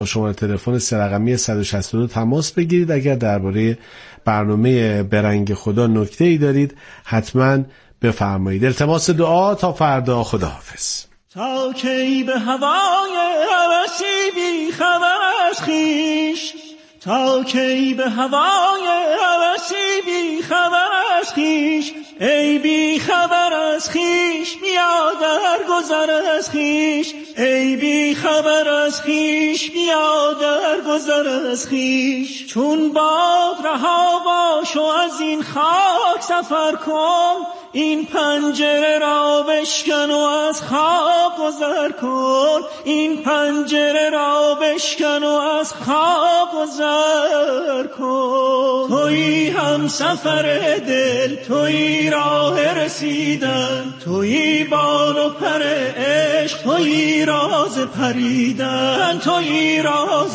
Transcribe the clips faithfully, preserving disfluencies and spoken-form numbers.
شماره تلفن سه رقمی صد و شصت و دو تماس بگیرید. اگر درباره برنامه برنگ خدا نکته ای دارید حتما بفرمایید. التماس دعا تا فردا. خداحافظ. تا کی به هوای هوسی بی خبر از خویش، تا کی به هوای هوسی بی خبر از خویش، ای بی خبر از خویش بیا در گذر از خویش، ای بی خبر از خویش بیا در گذر از خویش. چون باد رها باش و از این خاک سفر کن، این پنجره را بشکن و از خواب گذر کن، این پنجره را بشکن و از خواب گذر کن. تویی هم سفر دل، تویی راه رسیدن، تویی بال و پر عشق، تویی راز پریدن، تویی راز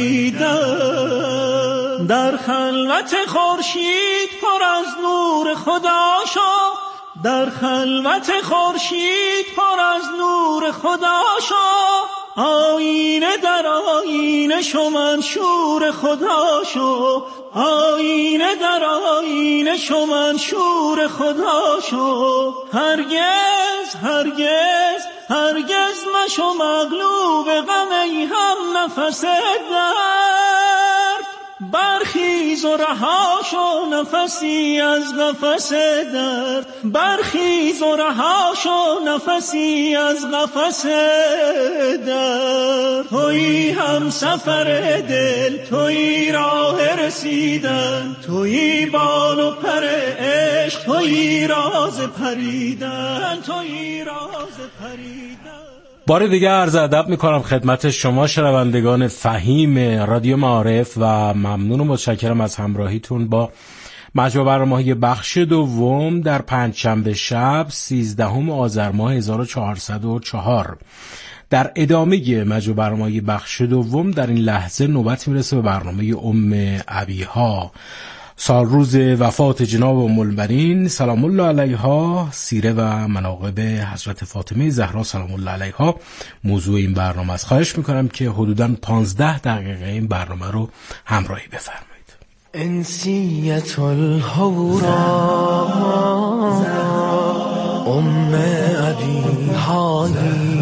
پریدن. در خلوت خورشید پر از نور خدا شو، در خلوت خورشید پر از نور خدا شو، آینه در آینه شو منشور خدا شو، آینه در آینه شو منشور خدا شو. هرگز هرگز هرگز مشو مغلوب غم، ای هم نفس درد، برخیز و رها شو نفسی از قفس درد، برخیز و رها شو نفسی از قفس درد. تویی هم سفر دل، تویی راه رسیدن، تویی بال و پر عشق، تویی راز پریدن، تویی راز پریدن. بار دیگه عرض ادب میکنم خدمت شما شنوندگان فهیم رادیو معارف و ممنون و متشکرم از همراهیتون با مجموع برنامه‌های بخش دوم در پنجشنبه شب سیزدهم آذر ماه هزار و چهارصد و چهار. در ادامه مجموع برنامه‌های بخش دوم در این لحظه نوبت میرسه به برنامه ام ابیها، سال روز وفات جناب ام البنین سلام الله علیها، سیره و مناقب حضرت فاطمه زهرا سلام الله علیها موضوع این برنامه است. خواهش میکنم که حدوداً پانزده دقیقه این برنامه رو همراهی بفرمایید. انسیت الهورا ام ابیهایی،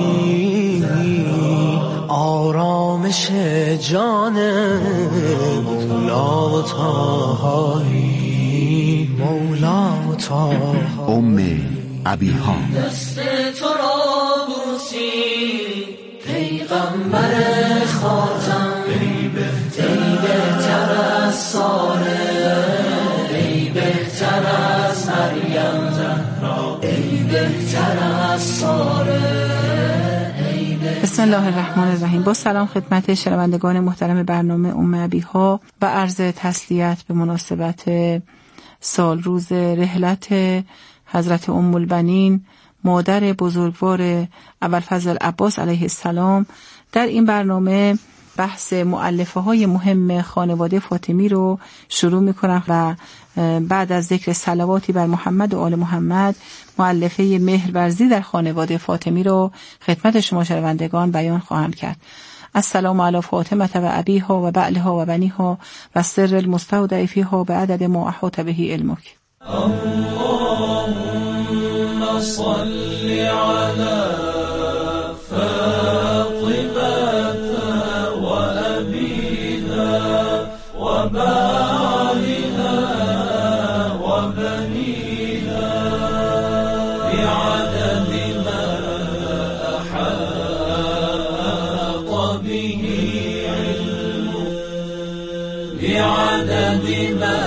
آرامش جان مولا و طاهایی، مولا و طاهایی. ام ابیها دست تو را بوسی پیغمبر خاتم، ای بهتر از صالح، ای بهتر از مریم زهرا، ای بهتر از صالح. بسم الله الرحمن الرحیم. با سلام خدمت شنوندگان محترم برنامه ام ابیها و عرض تسلیت به مناسبت سال روز رحلت حضرت ام البنین مادر بزرگوار ابوالفضل عباس علیه السلام. در این برنامه بحث مؤلفه های مهم خانواده فاطمی رو شروع می کنم و بعد از ذکر صلواتی بر محمد و آل محمد مؤلفه مهرورزی در خانواده فاطمی رو خدمت شما شنوندگان بیان خواهم کرد. السلام علی فاطمه و ابیها و بعلها و بنیها و سر المستودع فیها به عدد ما احاط به علمک. اللهم صل علی وبعلها وبنيها بعدد ما أحاط به علمك، بعدد ما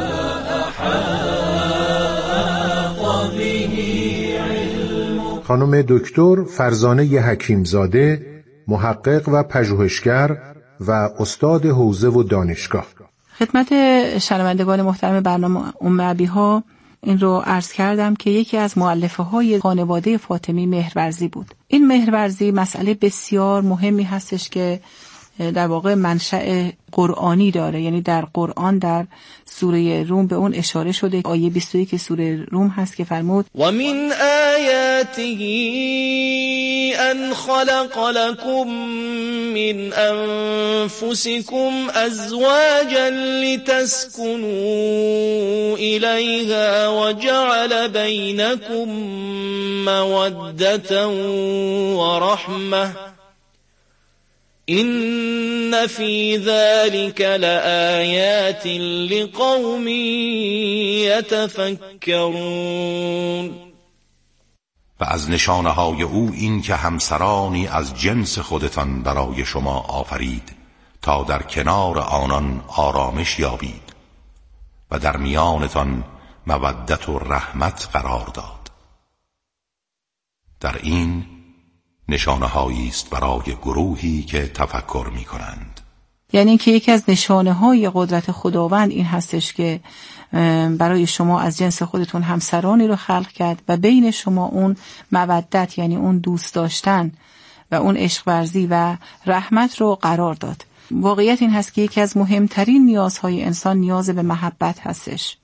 أحاط به علمك. خانم دکتر فرزانه حکیمزاده، محقق و پژوهشگر و استاد حوزه و دانشگاه. خدمت شنوندگان محترم برنامه ام ابیها این رو عرض کردم که یکی از مؤلفه های خانواده فاطمی مهرورزی بود. این مهرورزی مسئله بسیار مهمی هستش که در واقع منشأ قرآنی داره. یعنی در قرآن در سوره روم به اون اشاره شده. آیه بیست و یک سوره روم هست که فرمود و من آیاته ان خلق لكم من انفسكم ازواجا لتسكنوا الیها وجعل بینکم مودة ورحمة إن في ذلك لآيات لقوم يتفكرون. و از نشانه های او این که همسرانی از جنس خودتان برای شما آفرید تا در کنار آنان آرامش یابید و در میانتان مودت و رحمت قرار داد. در این نشانه هایی است برای گروهی که تفکر می کنند. یعنی که یکی از نشانه های قدرت خداوند این هستش که برای شما از جنس خودتون همسرانی رو خلق کرد و بین شما اون مودت، یعنی اون دوست داشتن و اون عشق ورزی و رحمت رو قرار داد. واقعیت این هست که یکی از مهمترین نیازهای انسان نیاز به محبت هستش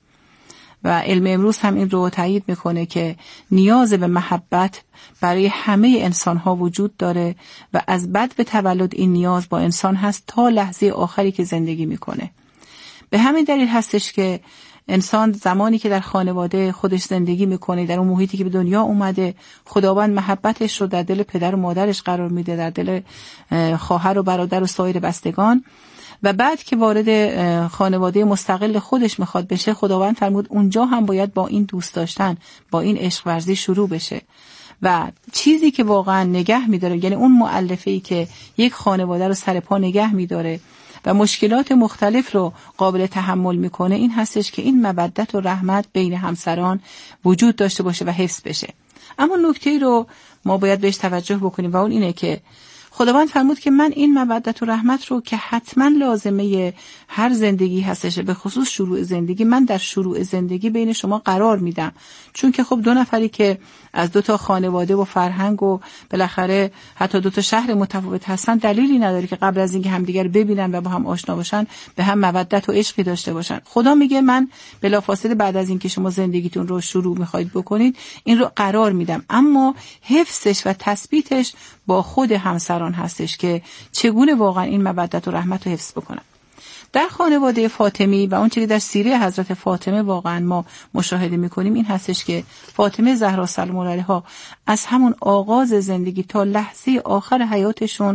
و علم امروز هم این رو تایید میکنه که نیاز به محبت برای همه انسان ها وجود داره و از بد به تولد این نیاز با انسان هست تا لحظه آخری که زندگی میکنه. به همین دلیل هستش که انسان زمانی که در خانواده خودش زندگی میکنه، در اون محیطی که به دنیا اومده، خداوند محبتش رو در دل پدر و مادرش قرار میده، در دل خواهر و برادر و سایر بستگان، و بعد که وارد خانواده مستقل خودش میخواد بشه، خداوند فرمود اونجا هم باید با این دوست داشتن، با این عشق ورزی شروع بشه. و چیزی که واقعا نگه میداره، یعنی اون مؤلفه‌ای که یک خانواده رو سر پا نگه میداره و مشکلات مختلف رو قابل تحمل میکنه، این هستش که این مودت و رحمت بین همسران وجود داشته باشه و حفظ بشه. اما نکته‌ای رو ما باید بهش توجه بکنیم و اون اینه که خداوند فرمود که من این مودت و رحمت رو که حتما لازمه هر زندگی هستش، به خصوص شروع زندگی، من در شروع زندگی بین شما قرار میدم. چون که خب دو نفری که از دو تا خانواده و فرهنگ و بالاخره حتی دو تا شهر متفاوت هستن، دلیلی نداره که قبل از اینکه همدیگر ببینن و با هم آشنا باشن به هم مودت و عشقی داشته باشن. خدا میگه من بلافاصله بعد از اینکه شما زندگیتون رو شروع میخواید بکنید این رو قرار میدم، اما حفظش و تثبیتش با خود همسران هستش که چگونه واقعا این مودت و رحمت رو حفظ بکنن. در خانواده فاطمی و اون چیزی در سیره حضرت فاطمه واقعا ما مشاهده میکنیم این هستش که فاطمه زهرا سلام الله علیها از همون آغاز زندگی تا لحظه آخر حیاتشون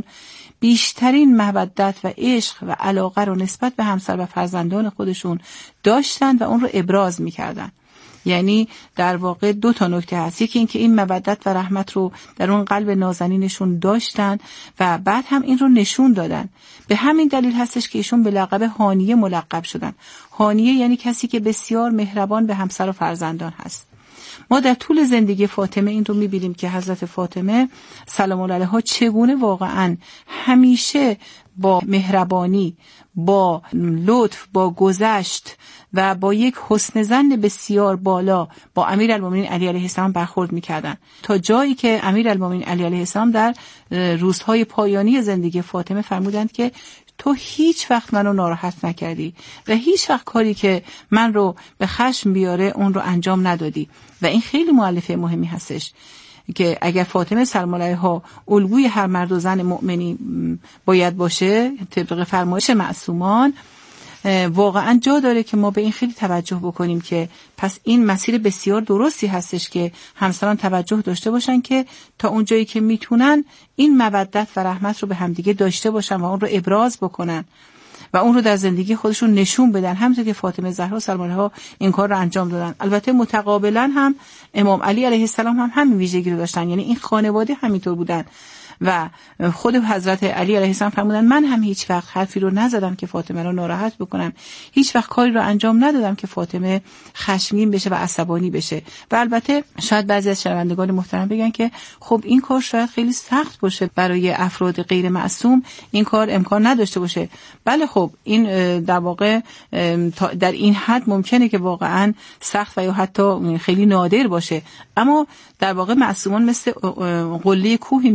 بیشترین مودت و عشق و علاقه رو نسبت به همسر و فرزندان خودشون داشتن و اون رو ابراز میکردن. یعنی در واقع دو تا نکته هست، یکی این که این مودت و رحمت رو در اون قلب نازنینشون داشتن و بعد هم این رو نشون دادن. به همین دلیل هستش که ایشون به لقب هانیه ملقب شدن. هانیه یعنی کسی که بسیار مهربان به همسر و فرزندان هست. ما در طول زندگی فاطمه این رو می‌بینیم که حضرت فاطمه سلام الله علیها چگونه واقعاً همیشه با مهربانی، با لطف، با گذشت و با یک حسن ظن بسیار بالا با امیرالمومنین علی علیه السلام برخورد می‌کردند، تا جایی که امیرالمومنین علی علیه السلام در روزهای پایانی زندگی فاطمه فرمودند که تو هیچ وقت منو ناراحت نکردی و هیچ وقت کاری که من رو به خشم بیاره اون رو انجام ندادی. و این خیلی مؤلفه مهمی هستش که اگر فاطمه سلام الله علیها الگوی هر مرد و زن مؤمنی باید باشه طبق فرمایش معصومان، واقعا جا داره که ما به این خیلی توجه بکنیم که پس این مسیر بسیار درستی هستش که همسران توجه داشته باشن که تا اون جایی که میتونن این مودت و رحمت رو به همدیگه داشته باشن و اون رو ابراز بکنن و اون رو در زندگی خودشون نشون بدن، همونطور که فاطمه زهرا سلام علیها این کار رو انجام دادن. البته متقابلا هم امام علی علیه السلام هم همین ویژگی رو داشتن، یعنی این خانواده همینطور بودن و خود حضرت علی علیه السلام فرمودن من هم هیچ وقت حرفی رو نزدم که فاطمه رو ناراحت بکنم، هیچ وقت کاری رو انجام ندادم که فاطمه خشمگین بشه و عصبانی بشه. و البته شاید بعضی از شنوندگان محترم بگن که خب این کار شاید خیلی سخت باشه برای افراد غیر معصوم، این کار امکان نداشته باشه. بله خب این در واقع در این حد ممکنه که واقعا سخت و یا حتی خیلی نادر باشه، اما در واقع معصومان مثل قله کوهی میمونن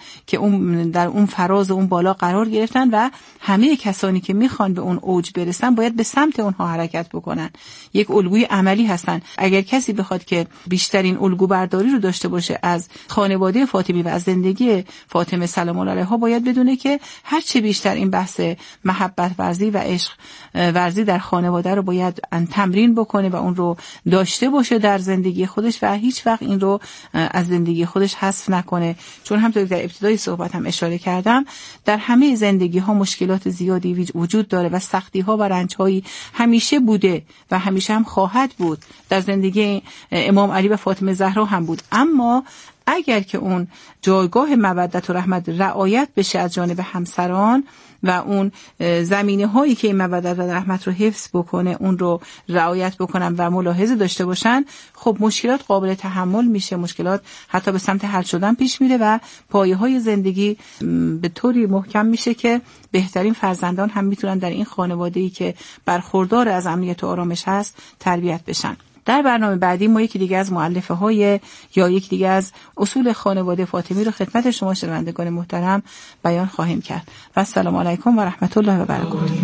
که اون در اون فراز و اون بالا قرار گرفتن و همه کسانی که میخوان به اون اوج برسن باید به سمت اونها حرکت بکنن. یک الگوی عملی هستن. اگر کسی بخواد که بیشترین الگو برداری رو داشته باشه از خانواده فاطمی و از زندگی فاطمه سلام الله علیها، باید بدونه که هر چه بیشتر این بحث محبت ورزی و عشق ورزی در خانواده رو باید تمرین بکنه و اون رو داشته باشه در زندگی خودش و هیچ وقت این رو از زندگی خودش حذف نکنه. چون همونطور که در ابتدای صحبت هم اشاره کردم، در همه زندگی ها مشکلات زیادی وجود داره و سختی ها و رنج هایی همیشه بوده و همیشه هم خواهد بود. در زندگی امام علی و فاطمه زهرا هم بود. اما اگر که اون جایگاه مودت و رحمت رعایت بشه از جانب همسران و اون زمینه هایی که این مودت و رحمت رو حفظ بکنه اون رو رعایت بکنن و ملاحظه داشته باشن، خب مشکلات قابل تحمل میشه، مشکلات حتی به سمت حل شدن پیش میره و پایه های زندگی به طوری محکم میشه که بهترین فرزندان هم میتونن در این خانواده‌ای که برخوردار از امنیت و آرامش هست تربیت بشن. در برنامه بعدی ما یکی دیگه از مؤلفه های یا یکی دیگه از اصول خانواده فاطمی رو خدمت شما شنوندگان محترم بیان خواهیم کرد. و السلام علیکم و رحمت الله و برکاته.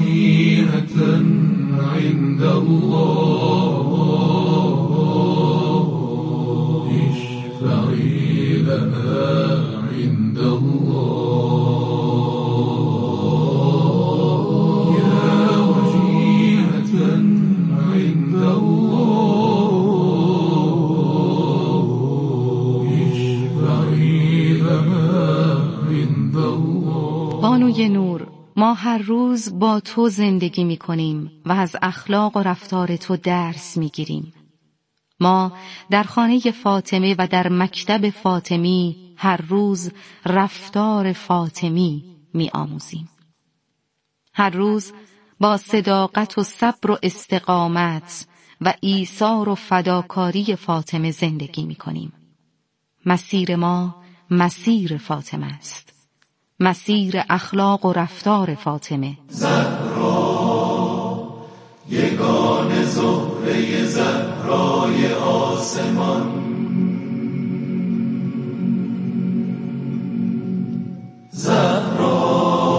بانوی نور، ما هر روز با تو زندگی می کنیم و از اخلاق و رفتار تو درس می گیریم. ما در خانه فاطمه و در مکتب فاطمی هر روز رفتار فاطمی می آموزیم. هر روز با صداقت و صبر و استقامت و ایثار و فداکاری فاطمه زندگی می کنیم. مسیر ما مسیر فاطمه است، مسیر اخلاق و رفتار فاطمه. زهرا یگان زهره زهرای آسمان، زهرا.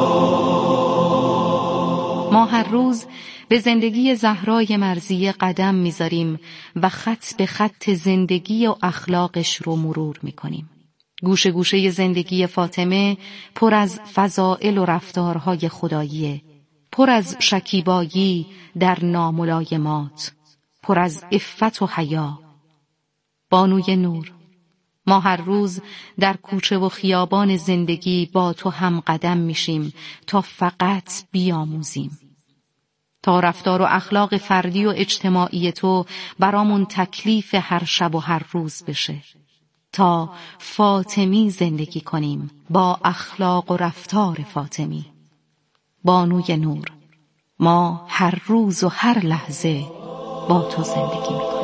ما هر روز به زندگی زهرای مرضیه قدم میذاریم و خط به خط زندگی و اخلاقش رو مرور میکنیم. گوشه گوشه زندگی فاطمه پر از فضائل و رفتارهای خداییه، پر از شکیبایی در ناملایمات، پر از عفت و حیا. بانوی نور، ما هر روز در کوچه و خیابان زندگی با تو هم قدم میشیم تا فقط بیاموزیم، تا رفتار و اخلاق فردی و اجتماعی تو برامون تکلیف هر شب و هر روز بشه، تا فاطمی زندگی کنیم با اخلاق و رفتار فاطمی. بانوی نور، ما هر روز و هر لحظه با تو زندگی میکنیم.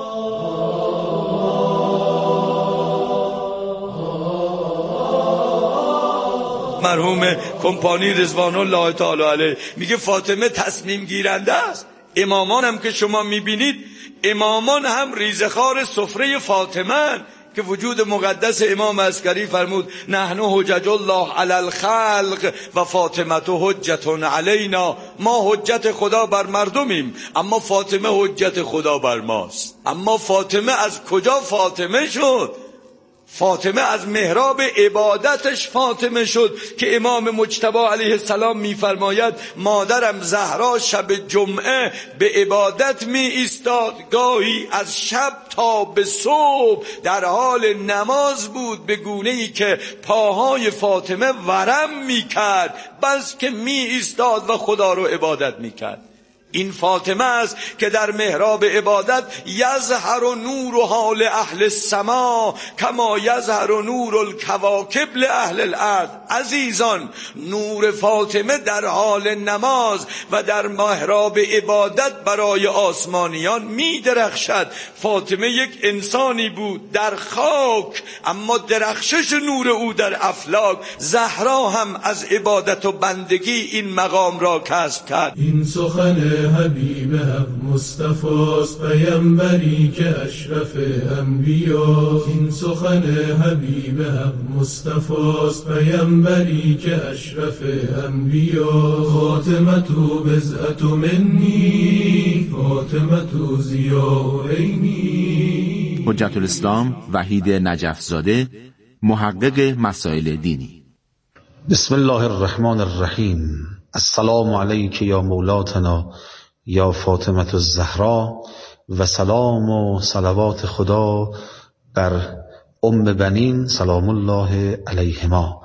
مرحوم کمپانی رضوان الله تعالی علیه میگه فاطمه تصمیم گیرنده است. امامان هم که شما میبینید، امامان هم ریزخوار سفره فاطمه، که وجود مقدس امام عسکری فرمود نحن حجج الله علی الخلق و فاطمه حجت علینا. ما حجت خدا بر مردمیم اما فاطمه حجت خدا بر ماست. اما فاطمه از کجا فاطمه شد؟ فاطمه از محراب عبادتش فاطمه شد که امام مجتبی علیه السلام میفرماید مادرم زهرا شب جمعه به عبادت می ایستاد، گاهی از شب تا به صبح در حال نماز بود، به گونه‌ای که پاهای فاطمه ورم میکرد بس که می ایستاد و خدا رو عبادت میکرد. این فاطمه است که در محراب عبادت یظهر نور حال اهل السما کما یظهر نور الکواکب لاهل الارض. عزیزان، نور فاطمه در حال نماز و در محراب عبادت برای آسمانیان می درخشد. فاطمه یک انسانی بود در خاک، اما درخشش نور او در افلاک. زهرا هم از عبادت و بندگی این مقام را کسب کرد. این سخن حبیب حق مصطفاست، پیامبری که اشرف انبیاست. این سخن حبیب حق مصطفاست، پیامبری که اشرف انبیاست. فاطمه بضعة منی، فاطمه ضیاء عینی. حجت الاسلام وحید نجف زاده، محقق مسائل دینی. بسم الله الرحمن الرحیم. السلام علیک یا مولاتنا یا فاطمه الزهرا، و سلام و صلوات خدا بر ام بنین سلام الله علیهما.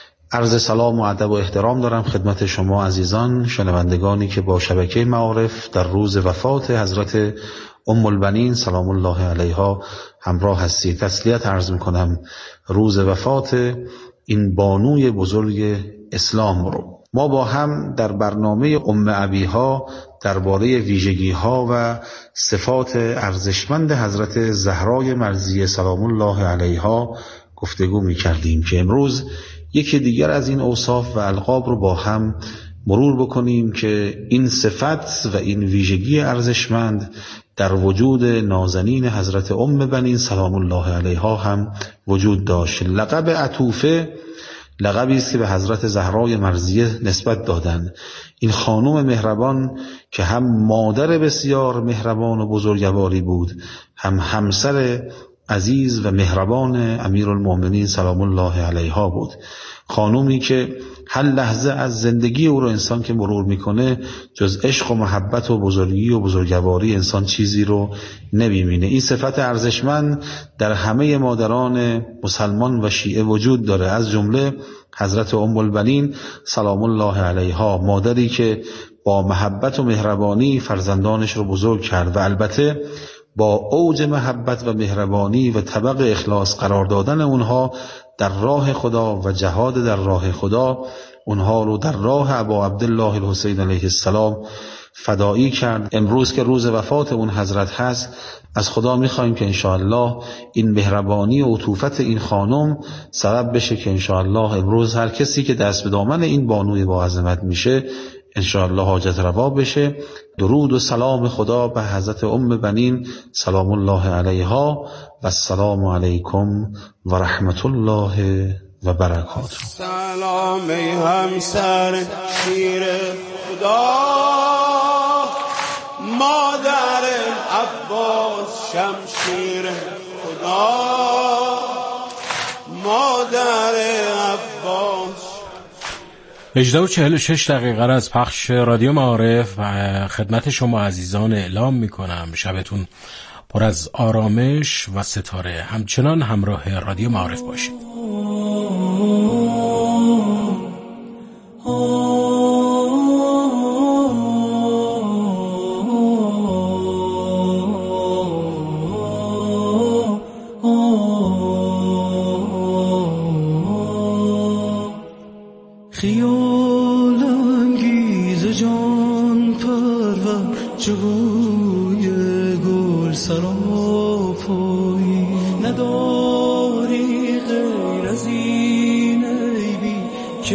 عرض سلام و ادب و احترام دارم خدمت شما عزیزان شنوندگانی که با شبکه معارف در روز وفات حضرت ام البنین سلام الله علیها همراه هستید. تسلیت عرض میکنم روز وفات این بانوی بزرگ اسلام رو. ما با هم در برنامه ام ابیها درباره ویژگی‌ها و صفات ارزشمند حضرت زهرای مرضیه سلام الله علیها گفتگو می‌کردیم که امروز یکی دیگر از این اوصاف و القاب رو با هم مرور بکنیم که این صفت و این ویژگی ارزشمند در وجود نازنین حضرت ام بنین سلام الله علیها هم وجود داشت. لقب عطوفه لقبی است که به حضرت زهرای مرضیه نسبت دادند. این خانم مهربان که هم مادر بسیار مهربان و بزرگواری بود، هم همسر عزیز و مهربان امیرالمومنین سلام الله علیها بود. خانومی که هر لحظه از زندگی او رو انسان که مرور میکنه جز عشق و محبت و بزرگی و بزرگواری انسان چیزی رو نمیبینه. این صفت ارزشمند در همه مادران مسلمان و شیعه وجود داره، از جمله حضرت ام البنین سلام الله علیها، مادری که با محبت و مهربانی فرزندانش رو بزرگ کرد و البته با اوج محبت و مهربانی و طبق اخلاص قرار دادن اونها در راه خدا و جهاد در راه خدا اونها رو در راه ابا عبدالله الحسین علیه السلام فدایی کرد. امروز که روز وفات اون حضرت هست، از خدا میخوایم که انشاءالله این مهربانی و عطوفت این خانم سبب بشه که انشاءالله امروز هر کسی که دست به دامن این بانوی با عظمت میشه انشاءالله حاجت روا بشه. درود و سلام خدا به حضرت ام بنین سلام الله علیها و السلام علیکم و رحمت الله و برکاته. سلام ای همسر شیر خدا، مادر عباس شمشیر خدا، مادر عباس. هجده و چهل و شش دقیقه از پخش رادیو معارف و خدمت شما عزیزان اعلام میکنم شبتون پر از آرامش و ستاره. همچنان همراه رادیو معارف باشید. خیال انگیز جان پرور جوی گل سراپایی، نداری غیر از این عیبی که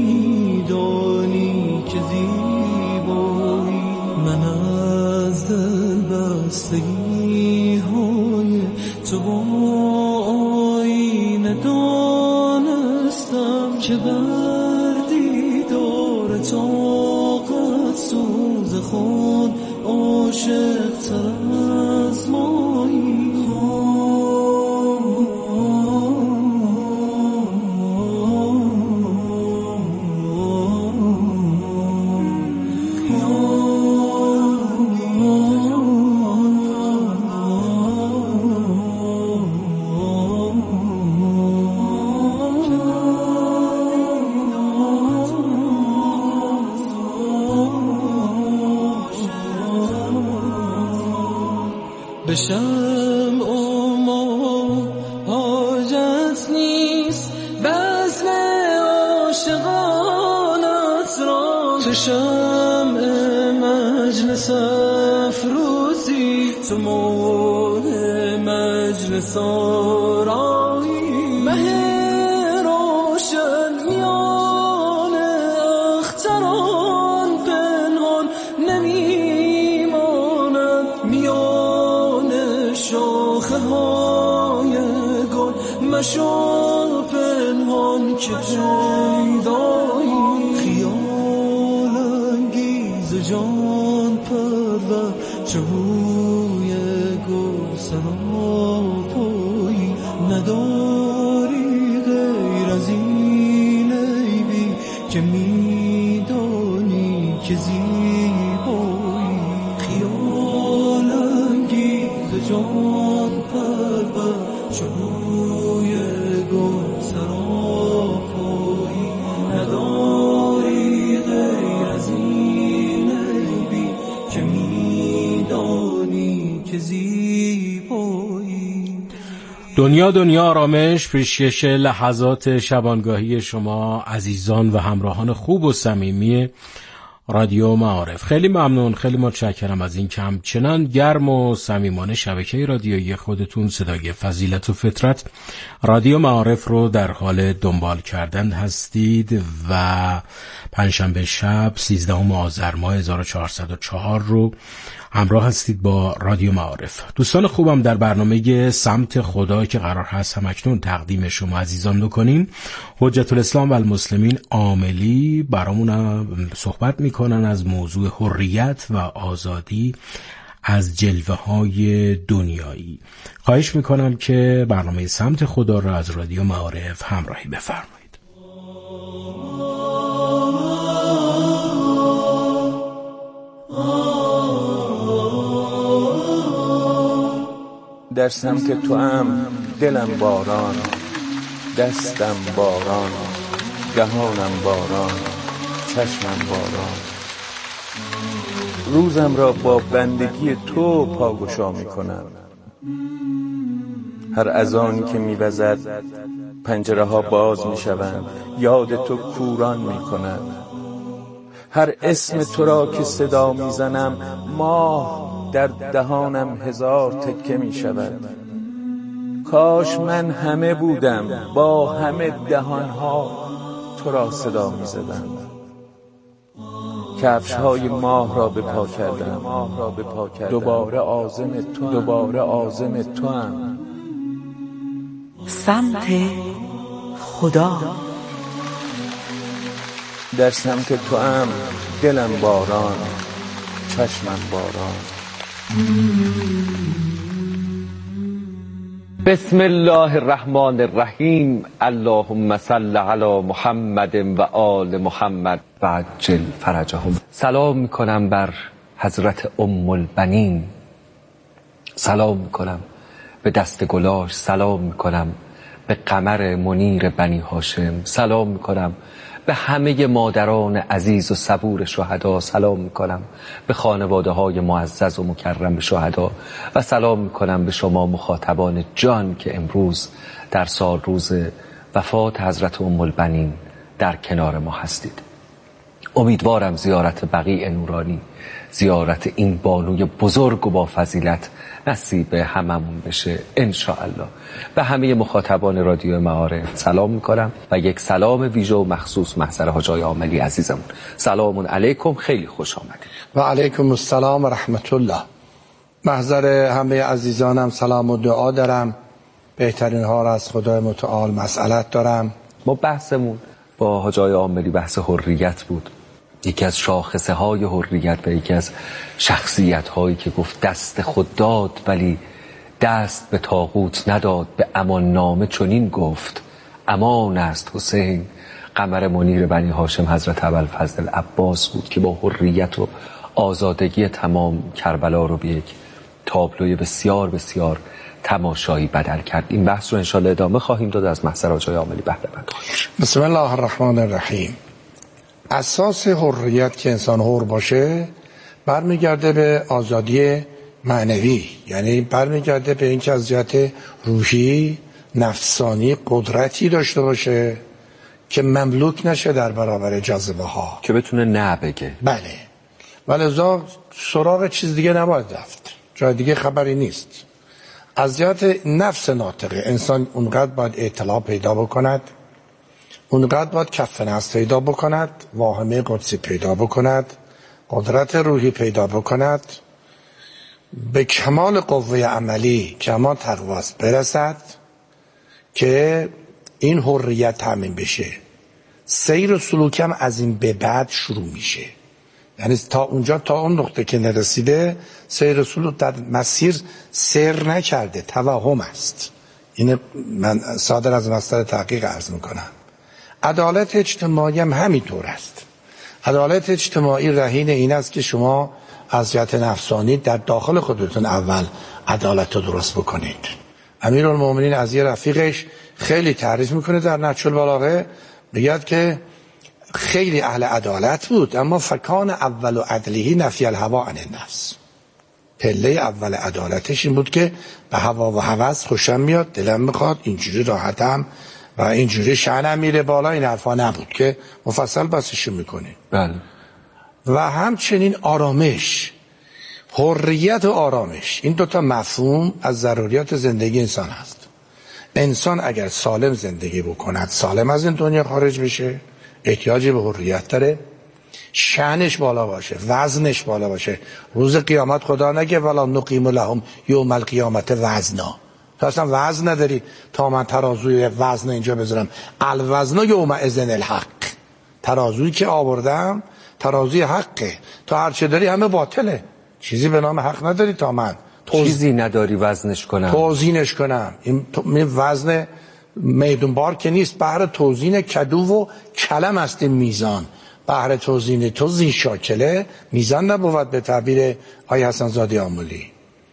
میدانی که زیبایی. من از دل بستگی های تو با آینه دانستم که طاقت سوز خود عاشق تر از مایی. بشم اما حاجت نیست بزم عاشقانت را، چشم مجلس افروزی تو مور مجلس آرایی. مه روشن میان اختران پنهان نمی مشو پنهان که پیدایی خیال انگیز جان پرور چه بوی گل سراپایی نداری غیر از این عیبی که میدانی که زیبایی خیال انگیز جان پرور چه بوی گل سراپایی نداری غیر از این عیبی که میدانی که زیبایی. دنیا دنیا آرامش، پیشکش لحظات شبانگاهی شما عزیزان و همراهان خوب و صمیمی رادیو معارف. خیلی ممنون، خیلی متشکرم از این که همچنان گرم و صمیمانه شبکه رادیویی خودتون صدای فضیلت و فطرت رادیو معارف رو در حال دنبال کردن هستید و پنجشنبه شب سیزدهم آذر ماه هزار و چهارصد و چهار رو همراه هستید با رادیو معارف. دوستان خوبم، در برنامه سمت خدا که قرار هست همکنون تقدیم شما عزیزان بکنیم، حجت الاسلام و المسلمین عاملی برامون صحبت میکنن از موضوع حریت و آزادی از جلوه های دنیایی. خواهش میکنم که برنامه سمت خدا را از رادیو معارف همراهی بفرمایید. در سمت تو هم دلم باران، دستم باران، دهانم باران، چشمم باران. روزم را با بندگی تو پاگشا می کنم. هر اذانی که می وزد پنجره ها باز می شوند، یاد تو کوران می کنند. هر اسم تو را که صدا می زنم ماه در دهانم هزار تکه می شود. کاش من همه بودم با همه دهانها تو را صدا می زدم. کفش های ماه را به پا کردم، دوباره عازم تو دوباره عازم تو هم. سمت خدا. در سمت تو هم دلم باران، چشمم باران. بسم الله الرحمن الرحیم. اللهم صل علی محمد و آل محمد و عجل فرجهم. سلام میکنم بر حضرت ام البنین، سلام میکنم به دست گلاش، سلام میکنم به قمر منیر بنی هاشم، سلام میکنم به همه مادران عزیز و صبور شهدا، سلام میکنم به خانواده های معزز و مکرم شهدا و سلام میکنم به شما مخاطبان جان که امروز در سال روز وفات حضرت ام البنین در کنار ما هستید. امیدوارم زیارت بقیع نورانی، زیارت این بانوی بزرگ و با فضیلت نصیب هممون بشه انشاءالله. به همه مخاطبان رادیو معارف سلام میکنم و یک سلام ویژه و مخصوص محضر حاجای عاملی عزیزمون. سلام علیکم، خیلی خوش آمدید. و علیکم السلام و رحمت الله. محضر همه عزیزانم سلام و دعا دارم. بهترین ها را از خدای متعال مسئلت دارم. ما بحثمون با حاجای عاملی بحث حریت بود، یکی از شاخصه های حریت و یکی از شخصیت هایی که گفت دست خود داد ولی دست به طاغوت نداد، به امان نامه چنین گفت امان است حسین. قمر منیر بنی هاشم حضرت ابوالفضل عباس بود که با حریت و آزادگی تمام کربلا رو به یک تابلوی بسیار بسیار تماشایی بدل کرد. این بحث رو انشاءالله ادامه خواهیم داد از محضر حاجای عاملی بهره مند. بسم الله الرحمن الرحیم. اساس حریت که انسان حر باشه برمیگرده به آزادی معنوی، یعنی برمیگرده به اینکه از جهت روحی نفسانی قدرتی داشته باشه که مملوک نشه در برابر جاذبه ها، که بتونه نه بگه. بله، ولذا سراغ چیز دیگه نباید رفت، جای دیگه خبری نیست. از جهت نفس ناطقه انسان اونقدر باید اطلاع پیدا بکند، اونقدر باید کف نفس پیدا بکند، واهمه قدسی پیدا بکند، قدرت روحی پیدا بکند، به کمال قوه عملی کمال تقواست برسد که این حریت تامین بشه، سیر و سلوکم از این به بعد شروع میشه. یعنی تا اونجا، تا اون نقطه که نرسیده، سیر و سلوک در مسیر سیر نکرده، توهم است. این من صادر از مصدر تحقیق عرض میکنم. عدالت اجتماعی هم همینطور است. عدالت اجتماعی رهین این است که شما از جهت نفسانی در داخل خودتون اول عدالت رو درست بکنید. امیرالمومنین از یه رفیقش خیلی تعریف میکنه در نهج البلاغه، میگه که خیلی اهل عدالت بود، اما فکان اول و عدلیه نفی الهوا عن النفس. پله اول عدالتش این بود که به هوا و هوس خوشم میاد، دلم میخواد، اینجوری راحتم و اینجوری شأنم میره بالا، این حرفا نبود که مفصل بحثش میکنه. بله. و همچنین آرامش، حریت و آرامش، این دوتا مفهوم از ضروریات زندگی انسان هست. انسان اگر سالم زندگی بکند، سالم از این دنیا خارج بشه، احتیاجی به حریت داره، شأنش بالا باشه، وزنش بالا باشه. روز قیامت خدا نگه ولا نقیم لهم یوم القیامت وزنا، تو اصلا وزن نداری تا من ترازوی وزن اینجا بذارم. الوزن یوم اذن الحق، ترازویی که آوردم ترازوی حقه، تا هرچه داری همه باطله، چیزی به نام حق نداری تا من توز... چیزی نداری وزنش کنم، توزینش کنم. این وزن میدون بار که نیست، بهر توزین کدو و کلم است این میزان. بهر توزین تو زین شاکله میزان نبود به تعبیر آی حسن زاده آمولی.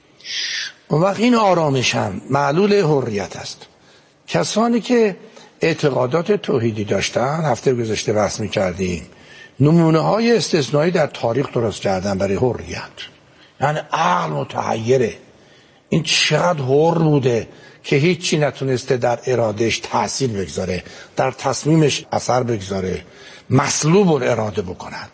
اون وقت این آرامش هم معلول حریت است. کسانی که اعتقادات توحیدی داشتن، هفته گذشته بحث میکردیم، نمونه های استثنایی در تاریخ درست کردن برای حریت. یعنی عقل متحیره، این چقدر حر بوده که هیچی نتونسته در ارادهش تأثیر بگذاره، در تصمیمش اثر بگذاره، مسلوب اراده بکند.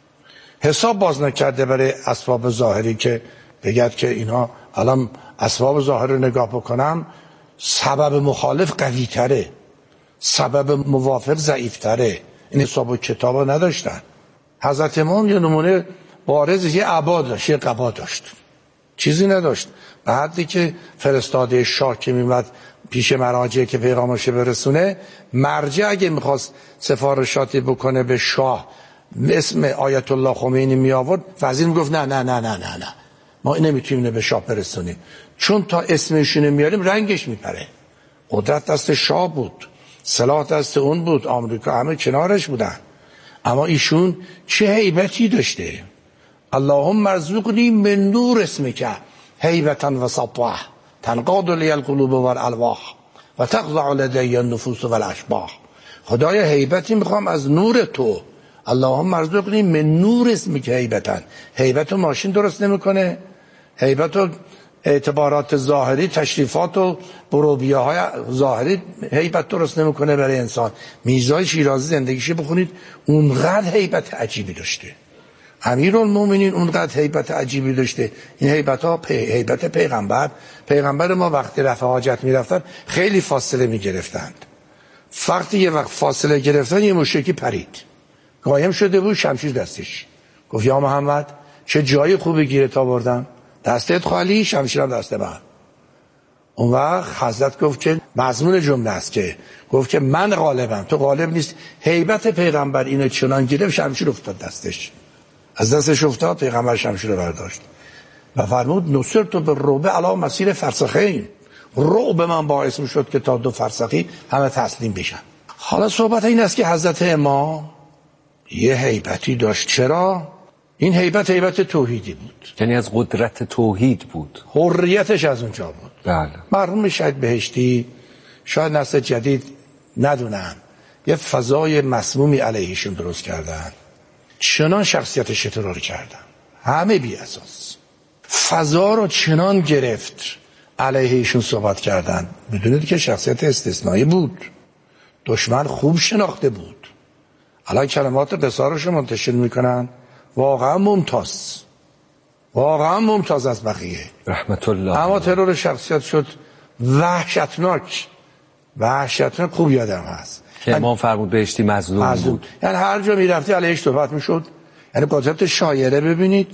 حساب باز نکرده برای اسباب ظاهری که بگد که اینها الان اسباب ظاهر رو نگاه بکنم، سبب مخالف قوی تره، سبب موافق ضعیف تره. این حساب و کتاب نداشتن. حضرت امام یه نمونه بارز، یه عبا داشت، یه قبا داشت، چیزی نداشت. به حدی که فرستاده شاه که میمد پیش مراجع که پیغامش برسونه، مرجع اگه میخواست سفارشاتی بکنه به شاه، اسم آیت الله خمینی می آورد، وزیر میگفت نه نه نه نه نه نه ما نمیتونیم به شاه برسونیم، چون تا اسمشون میاریم رنگش میپره. قدرت دست شاه بود، سلاح دست اون بود، آمریکا همه کنارش بودن، اما ایشون چه هیبتی داشته. اللهم ارزقنی من نور اسمک هیبتا و سطوه تنقاد لی القلوب و الالواح و تخضع لدی النفوس و الاشباح. خدایا هیبتی میخوام از نور تو، اللهم ارزقنی من نور اسمک هیبتا. هیبت و ماشین درست نمیکنه، هیبت و اعتبارات ظاهری، تشریفات و بروبیاهای ظاهری هیبت درست نمیکنه برای انسان. میرزای شیرازی زندگیشو بخونید، اونقدر هیبت عجیبی داشته. امیرالمومنین اونقدر هیبت عجیبی داشته. این هیبت ها پی... هیبت پیغمبر پیغمبر ما وقتی رفع حاجت میرفتن خیلی فاصله میگرفتند. وقتی یه وقت فاصله گرفتن، یه مشرکی پرید، قایم شده بود، شمشیر دستش، گفت یا محمد چه جای خوبی گیرت آوردم، دستت خالی، شمشیرم دست من. اون وقت حضرت گفت که مضمون جمله است که گفت که من غالبم، تو غالب نیست. هیبت پیغمبر اینو چنان گرفت، شمشیر افتاد دستش، از دستش افتاد، پیغمبر شمشیر رو برداشت و فرمود نصرت به رعب علی مسیر فرسخین. رعب من باعث میشد که تا دو فرسخی همه تسلیم بشن. حالا صحبت این است که حضرت امام یه هیبتی داشت. چرا؟ این هیبت هیبت توحیدی بود، یعنی از قدرت توحید بود، حریتش از اونجا بود. بله. مرحوم شاید بهشتی، شاید نسل جدید ندونن، یه فضای مسمومی علیهشون درست کردن، چنان شخصیتش ترور کردن، همه بی اساس فضا رو چنان گرفت علیهشون صحبت کردن. بدونید که شخصیت استثنایی بود، دشمن خوب شناخته بود. الان کلمات قصارش رو منتشر میکنن، واقعا ممتاز، واقعا ممتاز از بقیه، رحمت الله. اما ترور شخصیت شد وحشتناک، وحشتناک. خوب یادم هست که امام فرمود بهشتی مظلوم, مظلوم بود. یعنی هر جا میرفتی علیهش صحبت میشد. یعنی قدرت شایره ببینید،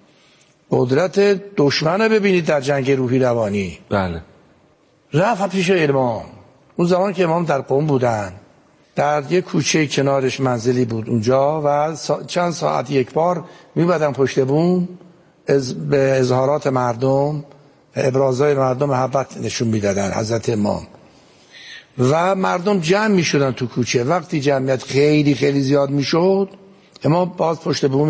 قدرت دشمن ببینید در جنگ روحی روانی. بله. رفت پیش امام، اون زمان که امام در قم بودن، در یک کوچه کنارش منزلی بود اونجا و چند ساعت یک بار میبادن پشت بوم از به اظهارات مردم، ابرازهای مردم محبت نشون میدادن حضرت امام و مردم جمع میشدن تو کوچه. وقتی جمعیت خیلی خیلی زیاد میشد، امام باز پشت بوم